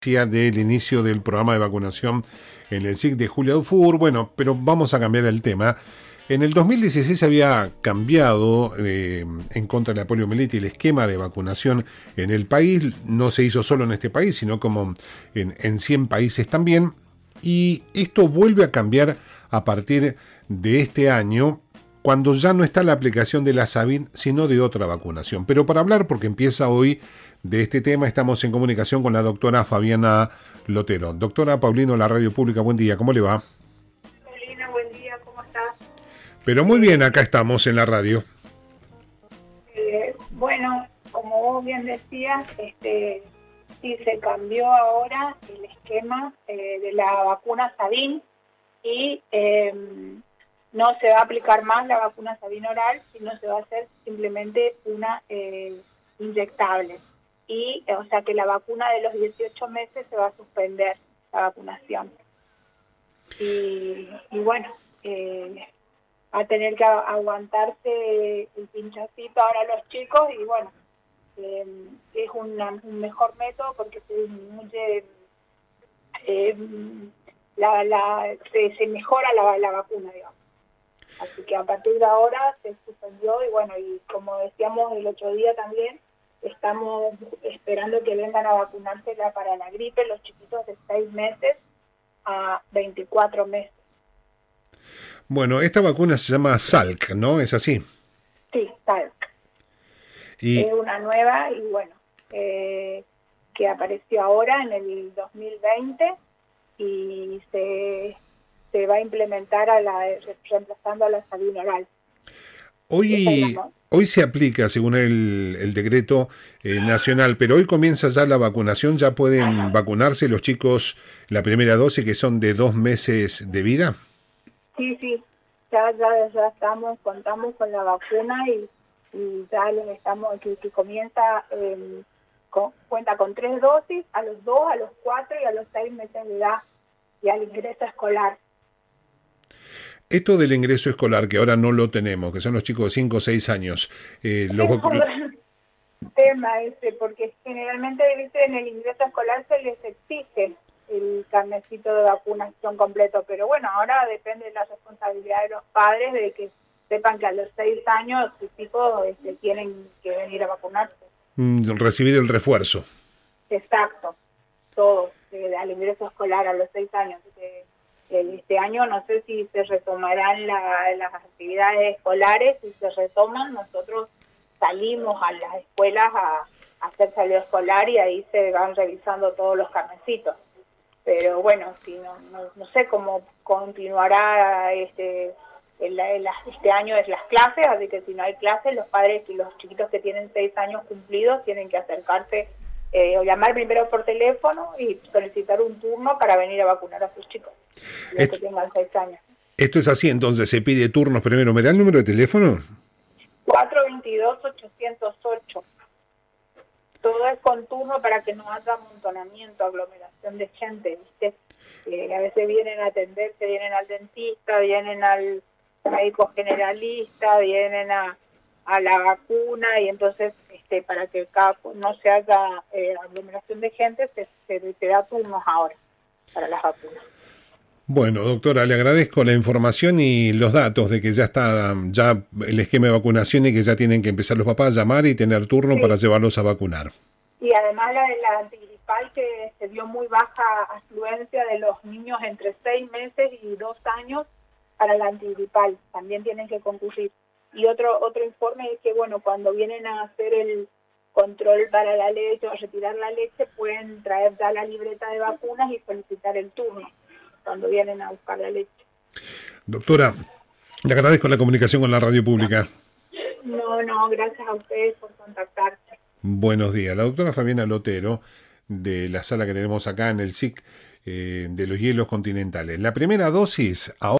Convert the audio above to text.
Del inicio del programa de vacunación en el SIC de Julia Dufour. Bueno, pero vamos a cambiar el tema. En el 2016 se había cambiado en contra de la poliomielitis el esquema de vacunación en el país. No se hizo solo en este país, sino como en 100 países también. Y esto vuelve a cambiar a partir de este año, cuando ya no está la aplicación de la Sabin, sino de otra vacunación. Pero para hablar, porque empieza hoy de este tema, estamos en comunicación con la doctora Fabiana Lotero. Doctora Paulino, la Radio Pública, buen día, ¿cómo le va? Paulina, buen día, ¿cómo estás? Pero muy bien, acá estamos en la radio. Bueno, como vos bien decías, sí se cambió ahora el esquema de la vacuna Sabin y no se va a aplicar más la vacuna Sabin oral, sino se va a hacer simplemente una inyectable. Y, o sea, que la vacuna de los 18 meses se va a suspender, la vacunación. Y bueno, va a tener que aguantarse el pinchacito ahora los chicos y bueno, es un mejor método porque se disminuye, se mejora la vacuna, digamos. Así que a partir de ahora se suspendió y bueno, y como decíamos el otro día también, estamos esperando que vengan a vacunarse para la gripe los chiquitos de 6 meses a 24 meses. Bueno, esta vacuna se llama Salk, ¿no? ¿Es así? Sí, Salk. Es una nueva y bueno, que apareció ahora en el 2020 y se va a implementar reemplazando a la Sabin oral. Hoy se aplica según el decreto nacional, pero hoy comienza ya la vacunación, ya pueden vacunarse los chicos la primera dosis que son de 2 meses de vida. Sí, ya contamos con la vacuna y ya les estamos, que comienza, cuenta con 3 dosis a los 2, a los 4 y a los 6 meses de edad y al ingreso escolar. Esto del ingreso escolar, que ahora no lo tenemos, que son los chicos de 5 o 6 años. Tema ese, porque generalmente en el ingreso escolar se les exige el carnecito de vacunación completo, pero bueno, ahora depende de la responsabilidad de los padres de que sepan que a los 6 años sus hijos tienen que venir a vacunarse. Recibir el refuerzo. Exacto, todos, al ingreso escolar a los 6 años. Este año no sé si se retomarán las actividades escolares, si se retoman, nosotros salimos a las escuelas a hacer salida escolar y ahí se van revisando todos los carnecitos. Pero bueno, si no sé cómo continuará este año es las clases, así que si no hay clases, los padres y los chiquitos que tienen 6 años cumplidos tienen que acercarse o llamar primero por teléfono y solicitar un turno para venir a vacunar a sus chicos, los que tengan 6 años. Esto es así, entonces se pide turnos primero. ¿Me da el número de teléfono? 422-808. Todo es con turno para que no haya amontonamiento, aglomeración de gente, ¿viste? A veces vienen a atenderse, vienen al dentista, vienen al médico generalista, vienen a la vacuna y entonces para que no se haga aglomeración de gente se da turnos ahora para las vacunas. Bueno, doctora, le agradezco la información y los datos de que ya está el esquema de vacunación y que ya tienen que empezar los papás a llamar y tener turno para llevarlos a vacunar. Y además la antigripal, que se dio muy baja afluencia de los niños entre 6 meses y 2 años para la antigripal, también tienen que concurrir. Y otro informe es que, bueno, cuando vienen a hacer el control para la leche o a retirar la leche, pueden traer ya la libreta de vacunas y solicitar el turno cuando vienen a buscar la leche. Doctora, le agradezco la comunicación con la Radio Pública. No, gracias a ustedes por contactarse. Buenos días. La doctora Fabiana Lotero, de la sala que tenemos acá en el SIC de los hielos continentales. La primera dosis ahora